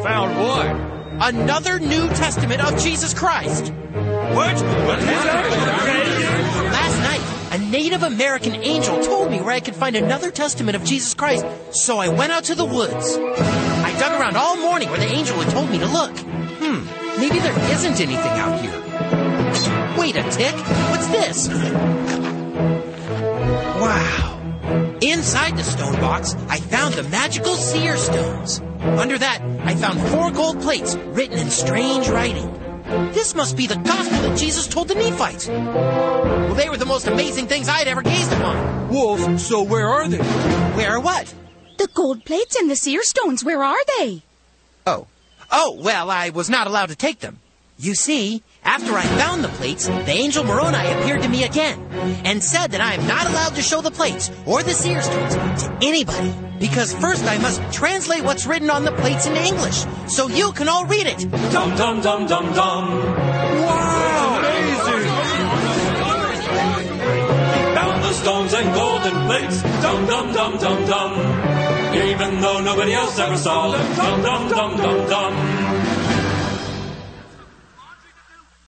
Found what? Another New Testament of Jesus Christ. What? Last night, a Native American angel told me where I could find another testament of Jesus Christ, so I went out to the woods. I dug around all morning where the angel had told me to look. Maybe there isn't anything out here. Wait a tick, what's this? Wow. Inside the stone box, I found the magical seer stones. Under that, I found 4 gold plates written in strange writing. This must be the gospel that Jesus told the Nephites. Well, they were the most amazing things I'd ever gazed upon. Wolf, so where are they? Where are what? The gold plates and the seer stones, where are they? Oh, well, I was not allowed to take them. You see, after I found the plates, the angel Moroni appeared to me again and said that I am not allowed to show the plates or the seer stones to anybody, because first I must translate what's written on the plates into English, so you can all read it. Dum dum dum dum dum. Wow! Amazing! He found the stones and golden plates. Dum dum dum dum dum. Even though nobody else ever saw them. Dum dum dum dum dum.